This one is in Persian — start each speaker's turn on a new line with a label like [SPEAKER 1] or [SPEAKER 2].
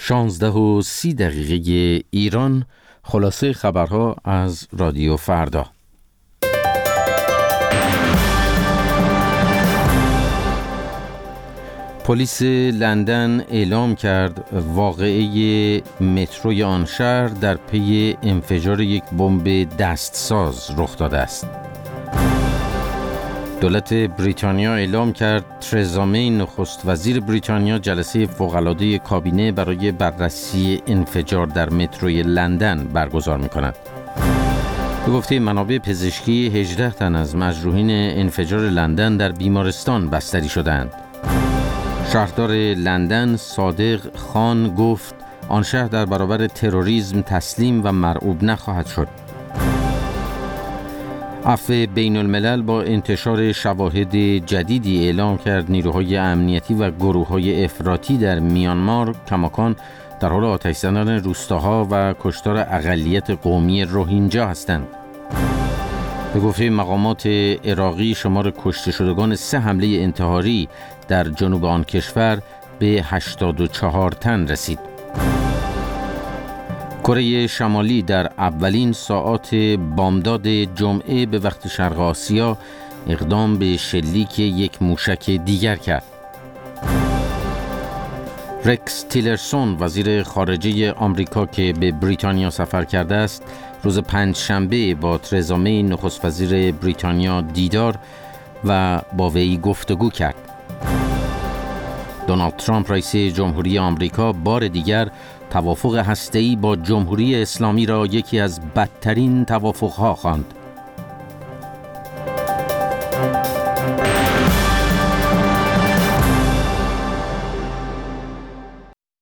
[SPEAKER 1] 16:30 ایران. خلاصه خبرها از رادیو فردا. پلیس لندن اعلام کرد واقعه متروی آن شهر در پی انفجار یک بمب دستساز رخ داده است. دولت بریتانیا اعلام کرد ترزا می نخست وزیر بریتانیا جلسه فوق‌العاده کابینه برای بررسی انفجار در متروی لندن برگزار می‌کند. به گفته منابع پزشکی 18 تن از مجروحین انفجار لندن در بیمارستان بستری شدند. شهردار لندن صادق خان گفت آن شهر در برابر تروریسم تسلیم و مرعوب نخواهد شد. عفو بین الملل با انتشار شواهد جدیدی اعلام کرد نیروهای امنیتی و گروه‌های افراطی در میانمار کماکان در حال آتش زدن روستاها و کشتار اقلیت قومی روهینجا هستند. به گفته مقامات عراقی شمار کشته شدگان 3 حمله انتحاری در جنوب آن کشور به 84 تن رسید. کره شمالی در اولین ساعات بامداد جمعه به وقت شرق آسیا اقدام به شلیک یک موشک دیگر کرد. رکس تیلرسون وزیر خارجه آمریکا که به بریتانیا سفر کرده است روز پنجشنبه با ترزا می نخست وزیر بریتانیا دیدار و با وی گفتگو کرد. دونالد ترامپ رئیس جمهوری آمریکا بار دیگر توافق هسته‌ای با جمهوری اسلامی را یکی از بدترین توافق‌ها خواند.